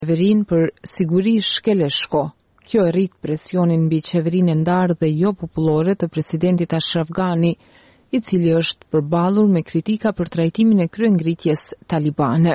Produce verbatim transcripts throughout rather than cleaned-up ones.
Qeverin për siguri shkeleshko. Kjo e rrit presionin mbi qeverinë e ndarë dhe jo popullore të presidentit Ashraf Ghani, i cili është përballur me kritika për trajtimin e kryengritjes talibane.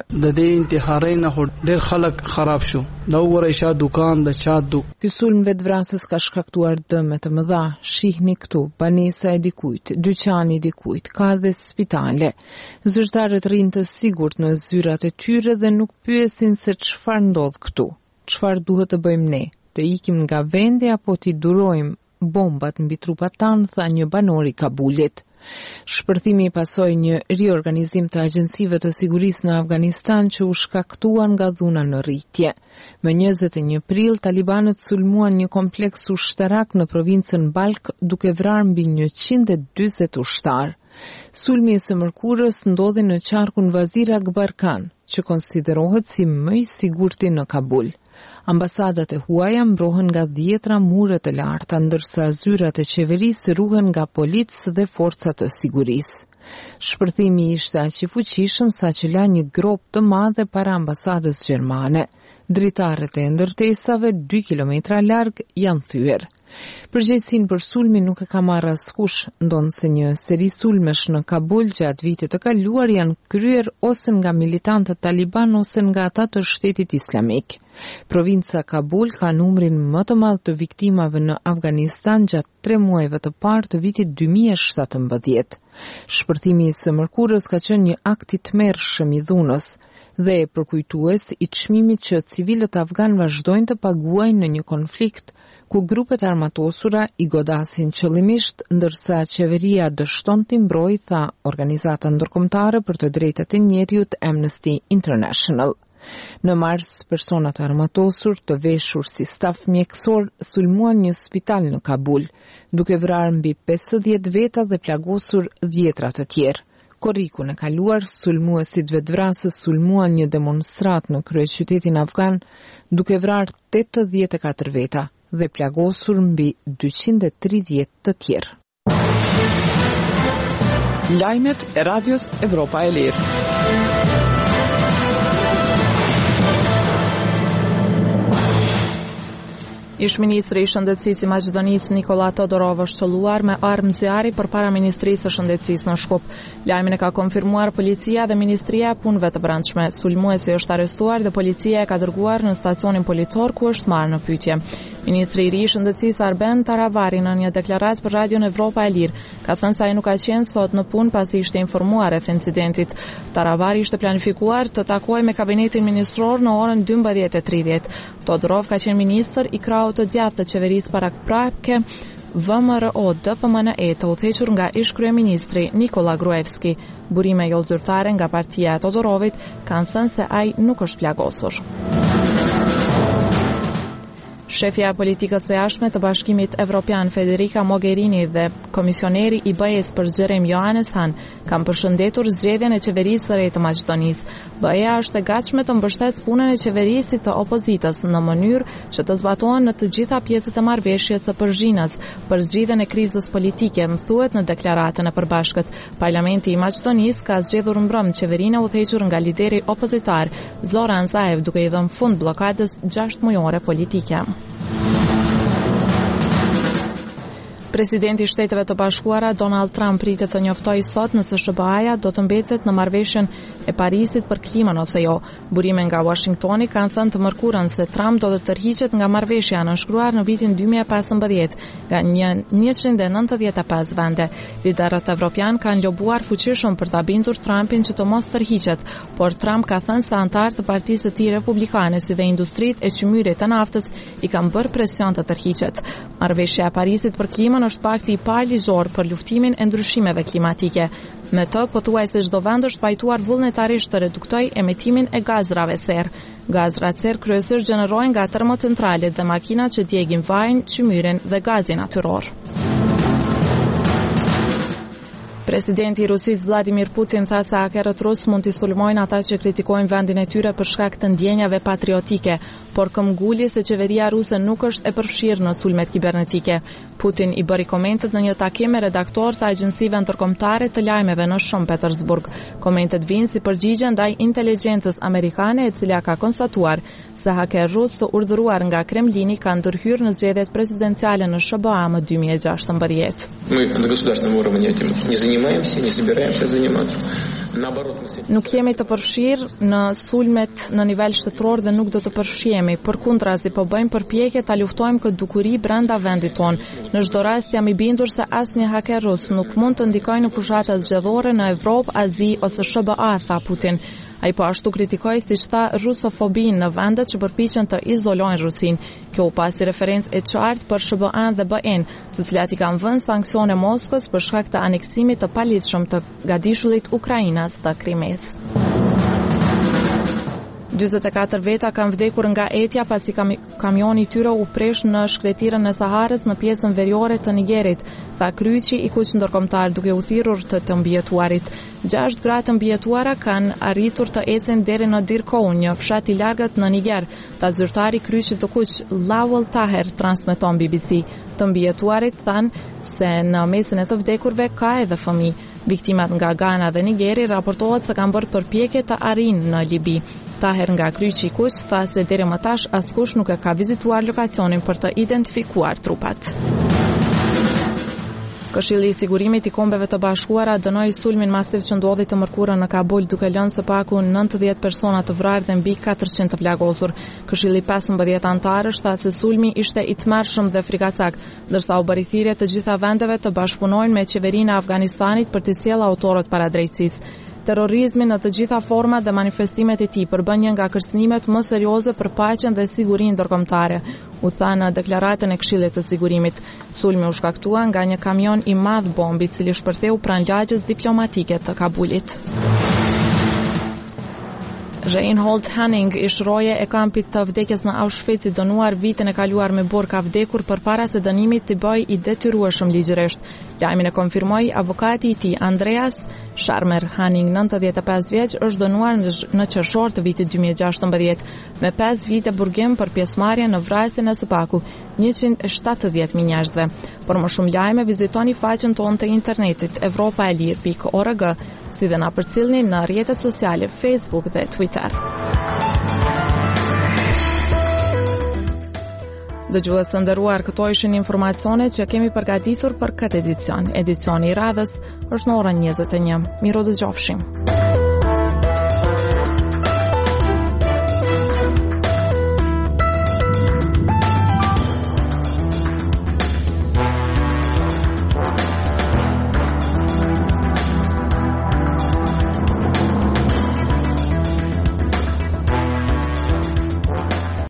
Ky sulm vetvrasës ka shkaktuar dëme të mëdha, shihni këtu, banesa e dikujt, dyqani i dikujt, ka dhe spitale. Zyrtarët rinë të sigurt në zyrat e tyre dhe nuk pyesin se çfarë ndodh këtu. Çfarë duhet të bëjmë ne? Të ikim nga vendi apo t'i durojmë bombat mbi trupat tanë, tha një banor i Kabulit. Shpërthimi i pasoi një riorganizim të agjensive të sigurisë në Afganistan që u shkaktuan nga dhuna në rritje. Më njëzet e një prill, talibanët sulmuan një kompleks ushtarak në provincën Balk duke vrarë mbi njëqind e dyzet ushtar. Sulmi i së mërkurës ndodhi në qarkun Wazir Akbar Khan, që konsiderohet si më i sigurti në Kabul. Ambasadat e huaja mbrohen nga dhjetra mure të larta, ndërsa zyrat e qeverisë ruhen nga policë dhe forcat të sigurisë. Shpërthimi ishte aq i fuqishëm sa që la një grop të madhe para ambasadës gjermane. Dritarët e ndërtesave dy kilometra larg janë thyer. Përgjegjësinë për sulmin nuk e ka marrë askush, ndonse një seri sulmesh në Kabul gjatë vitit të kaluar janë kryer ose nga militantët taliban ose nga ata të Shtetit Islamik. Provinca Kabul ka numrin më të madh të viktimave në Afganistan gjatë tre muajve të parë të vitit dy mijë e shtatëmbëdhjetë. Shpërthimi i së mërkurës ka qenë një akt i tmerrshëm i dhunës dhe e përkujtues i çmimit që civilët afgan vazhdojnë të paguajnë në një konflikt ku grupet armatosura i godasin qëllimisht, ndërsa qeveria dështon t'i mbrojë, tha organizata ndërkombëtare për të drejtat e njerëzit Amnesty International. Në mars, personat armatosur të veshur si staf mjekësor sulmuan një spital në Kabul, duke vrarë mbi pesëdhjetë veta dhe plagosur dhjetra të tjerë. Korrikun e kaluar, sulmuesit vetvrasës sulmuan një demonstrat në kryeqytetin afgan, duke vrarë tetëdhjetë e katër veta dhe plagosur mbi dyqind e tridhjetë të tjerë. Lajmet e Radios Evropa e Lirë. Ish-ministri i Shëndetësisë i Maqedonisë Nikola Todorov është qelluar me armë zjarri përpara Ministrisë së Shëndetësisë në Shkup. Lajmin e ka konfirmuar policia dhe Ministria e Punëve të Brendshme. Sulmuesi është arrestuar dhe policia e ka dërguar në stacionin policor ku është marrë në pyetje. Ministri i ri i Shëndetësisë Arben Taravari në një deklaratë për Radion Evropa e Lirë ka thënë se ai nuk ka qenë sot në punë pasi ishte informuar rreth incidentit. Taravari ishte planifikuar të takojë me kabinetin ministror në orën dymbëdhjetë e tridhjetë. Todorov ka qenë ministër i krahut të djathtë të qeverisë paraprake V M R O D P M N E të udhëhequr nga ish kryeministri Nikola Gruevski. Burime jo zyrtare nga partia e Todorovit kanë thënë se ai nuk është plagosur. Shefja e politikës së jashtme të Bashkimit Evropian Federica Mogherini dhe komisioneri i B E-s për zgjerim Johannes Hahn kanë përshëndetur zgjedhjen e qeverisë së re të Maqedonisë. B E-a është e gatshme të mbështesë punën e qeverisë të opozitës në mënyrë që të zbatohen në të gjitha pjesët e marrëveshjes së përzhinës për zgjidhjen e krizës politike, më thuhet në deklaratën e përbashkët. Parlamenti i Maqedonisë ka zgjedhur mbrëm qeverinë e udhëhequr nga lideri opozitar Zoran Zaev duke i dhënë fund bllokadës gjashtë mujore politike. Presidenti i Shteteve të Bashkuara Donald Trump pritet të njoftojë sot nëse S B A-ja do të mbetet në marrëveshjen e Parisit për klimën ose jo. Burime nga Washingtoni kanë thënë të mërkurën se Trump do të tërhiqet nga marrëveshja nënshkruar në vitin dy mijë e pesëmbëdhjetë nga njëqind e nëntëdhjetë e pesë vende. Liderët evropian kanë lobuar fuqishëm për ta bindur Trumpin që të mos tërhiqet, por Trump ka thënë se anëtarë të partisë së tij republikane si dhe industritë e qymyrit të naftës i kanë bërë presion të tërhiqet. Marrëveshja e Parisit për klimën është pakti i parë ligjor për luftimin e ndryshimeve klimatike. Me të, pothuajse çdo vend është pajtuar vullnetarisht të reduktojë emetimin e gazrave serë. Gazrat serë kryesisht gjenerohen nga termocentralet dhe makinat që djegin vajin, qymyrin dhe gazin natyror. Presidenti i Rusisë Vladimir Putin tha se hakerët rus mund t'i sulmojnë ata që kritikojnë vendin e tyre për shkak të ndjenjave patriotike, por këmbgulje se qeveria ruse nuk është e përfshirë në sulmet kibernetike. Putin i bëri komentet në një takim me redaktor të agjensive ndërkombëtare të lajmeve në Shën Petersburg. Komentet vinë si përgjigje ndaj inteligjencës amerikane, e cila ka konstatuar se haker rus të urdhëruar nga Kremlini kanë ndërhyrë në zgjedhjet presidenciale në S B A më dy mijë e gjashtëmbëdhjetë. Мы на государственном уровне этим не занимаемся, не собираемся заниматься. Nuk jemi të përfshirë në sulmet në nivel shtetëror dhe nuk do të përfshihemi. Përkundrazi po bëjmë përpjekje ta luftojmë këtë dukuri brenda vendit tonë. Në çdo rast jam i bindur se asnjë haker rus nuk mund të ndikojë në fushatat zgjedhore në Evropë, Azi ose S B A, tha Putin. Ai po ashtu kritikoi, siç tha, rusofobinë në vendet që përpiqen të izolojnë Rusinë. Kjo u pasi referencë e qartë për S B A-n dhe B E-n, të cilat i kanë vënë sanksione Moskës për shkak të aneksimit të paligjshëm të gadishullit Ukrainas të Krimes. dyzet e katër veta kanë vdekur nga etja pasi kam, kamioni i tyre u presh në shkretirën e Saharës në pjesën veriore të Nigerit, tha kryqi i kuq ndërkombëtar duke u thirrur të të mbijetuarit. Gjashtë gra të mbijetuara kanë arritur të ecin deri në Dirkou, një fshat i largët në Niger, tha zyrtari kryqit të kuq Lawal Taher, transmeton B B C. Të mbijetuarit thanë se në mesin e të vdekurve ka edhe fëmijë. Viktimat nga Ghana dhe Nigeri raportohet se kanë bërë përpjekje të arrijnë në Libi. Taher nga kryqi i kuq tha se deri më tash askush nuk e ka vizituar lokacionin për të identifikuar trupat. Këshilli i Sigurimit i Kombeve të Bashkuara dënoi sulmin masiv që ndodhi të mërkurën në Kabul, duke lënë së paku nëntëdhjetë persona të vrarë dhe mbi katërqind të plagosur. Këshilli pesëmbëdhjetë antarësh tha se sulmi ishte i tmerrshëm dhe frikacak, ndërsa u bëri thirrje të gjitha vendeve të bashkëpunojnë me qeverinë e Afganistanit për të sjellë autorët para drejtësisë. Terrorizmi në të gjitha format dhe manifestimet e tij përbën një nga kërcënimet më serioze për paqen dhe sigurinë ndërkombëtare, u tha në deklaratën e Këshillit të Sigurimit. Sulmi u shkaktua nga një kamion i madh bombi, i cili shpërtheu pranë lagjes diplomatike të Kabulit. Reinhold Henning, ish roje e kampit të vdekjes në Auschwitz, i dënuar vitin e kaluar me borë, ka vdekur përpara se dënimit të bëjë i detyrueshëm ligjërisht. Lajmin e konfirmoi avokati i tij, Andreas Scharmer. Henning, nëntëdhjetë e pesë vjeç, është dënuar në qershor të vitit dy mijë e gjashtëmbëdhjetë me pesë vite burgim për pjesëmarrje në vrasjen e së paku njëqind e shtatëdhjetë mijë njerëzve. Për më shumë lajme, vizitoni faqen tonë të internetit evropa e lirë pikë org, si dhe na përcjellni në rrjetet sociale Facebook dhe Twitter. Dëgjues të nderuar, këto ishin informacionet që kemi përgatitur për këtë edicion. Edicioni i radhës është në orën njëzet e një. Miro dëgjofshim.